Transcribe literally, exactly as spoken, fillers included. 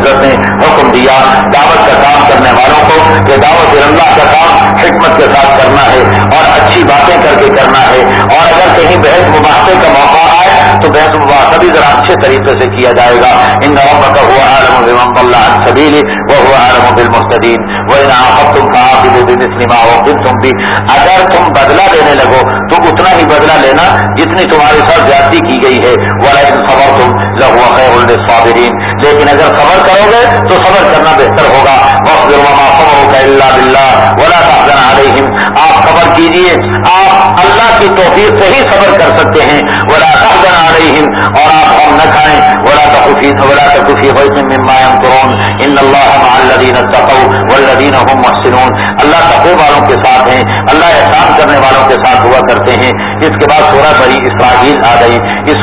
इज्जत ने हुक्म दिया दावत का काम करने वालों को कि दावत अल्लाह का काम हिकमत के साथ करना है और अच्छी बातें करके करना है। और अगर कहीं बहस मुबाहसे का मौका आए तो बहस मुबाहसा भी जरा अच्छे तरीके से किया जाएगा। इन रब्बका हुवा आलमु बिमन ضل عن سبيله وهو अअलमु बिलमुहतदीन वइन आक़बतुम फ़आक़िबू बिमिस्लि मा उक़िबतुम बिह। अगर तुम बदला लेने लगो तो उतना ही बदला लेना जितनी तुम्हारे साथ ज्यादती की गई है। वलइन सबरतुम लहुव खैरुल लिस्साबिरीन। लेकिन अगर सबर करोगे तो सबर करना बेहतर होगा। वस्बिर वमा सबरुका इल्ला बिल्लाह वला तहज़न अलैहिम। आप सबर कीजिए, आप अल्लाह की तौफीक से ही सबर कर सकते हैं। वला तहज़न अलैहिम, और आप हम न खाएं। वला तकुफी वला तकुफी ग़ैज़िम मिम्मा यमकुरून इन्नल्लाह मअल्लज़ीना तक़व वल्लज़ीना हुम मुहसिनून। अल्लाह तक़वा वालों के साथ हैं, अल्लाह एहसान करने वालों के साथ हुआ करते हैं। इसके बाद सूरह बनी इसराइल आ गई। इस